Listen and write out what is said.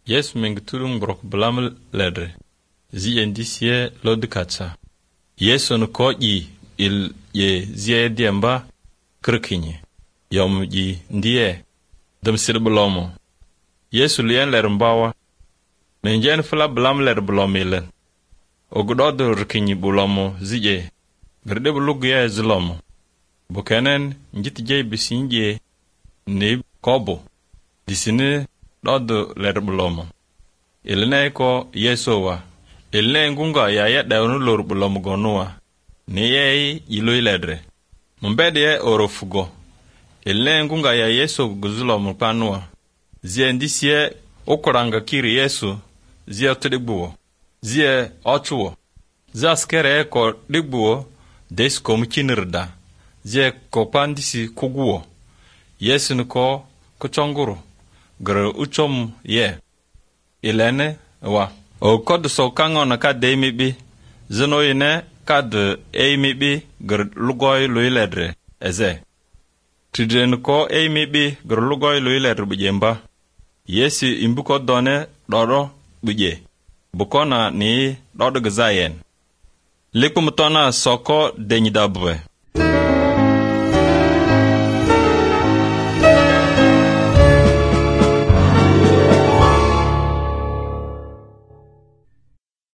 Yes mengturung brok blam ledre. Zi endisie lodkatsa. Yesu no koji il ye zie diemba krkinye. Yom ji ndie dam sirblomo. Yesu lien lermbawa. Menjen fla blam ler blomile. Ogdodo rkinyi bulomo zije. Gerde bulugye zlomo. Bukenen njitje bisinje ne kobo. Disine dodo ler bulomo. Ilne ko Yesowa. Ilne ngunga ya yada lor bulomo gonua. Ne ye yilo ledre. Mbede orofugo. Ilne ngunga ya Yesu guzulomo panua. Zie ndisie okuranga kiri Yesu. Zie otigbuo. Zie ochuo. Zie askere ko digbuo. Des ko mchinirda. Zie ko pandisi kuguo. Yesu nko kuchonguru. Gre uchom ye. Ilene wa. O kod so kango na ka de mibi. Zeno ine kad e mibi gre lugoy luiledre. Eze. Tidren ko e mibi gre lugoy luiledre bujemba. Yesu imbuko done doro buje. Bukona ni dodo gzayen. Liku mutona soko denyidabwe.